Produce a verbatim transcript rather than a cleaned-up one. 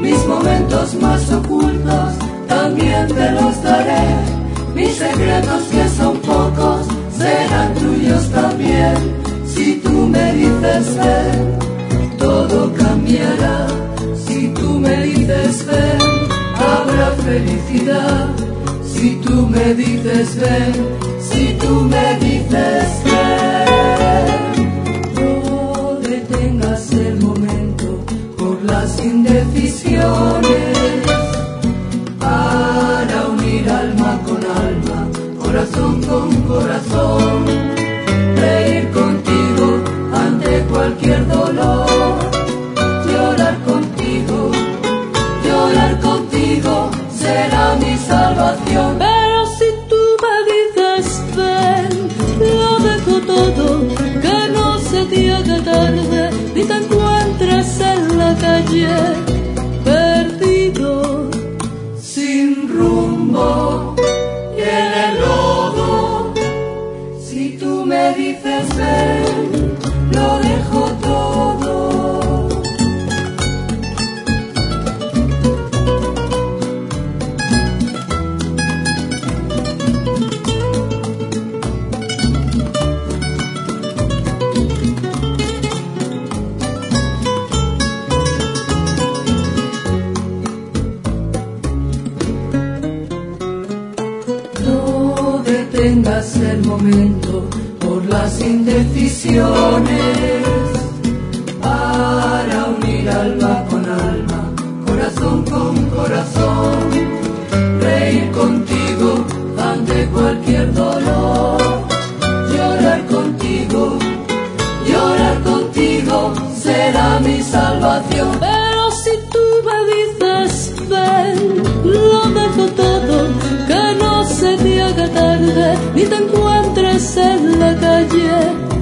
mis momentos más ocultos también te los daré. Mis secretos que son pocos serán tuyos también. Si tú me dices ven, todo cambiará. Si tú me dices ven, habrá felicidad. Si tú me dices ven, si tú me dices ven. No detengas el momento por las indecisiones, para unir alma con alma, corazón con corazón, reír contigo ante cualquier dolor, llorar contigo, llorar contigo será mi salvación. Pero si tú me dices ven, lo dejo todo, que no se te haga tarde ni te encuentres en la calle perdido, sin rumbo y en el lodo. Si tú me dices ven, lo dejo todo. No detengas el momento por las indecisiones, para unir alma con alma, corazón con corazón, reír contigo ante cualquier dolor, llorar contigo, llorar contigo será mi salvación. Pero si tú me dices ven, lo dejo todo, que no se te haga tarde ni te encuentres en la calle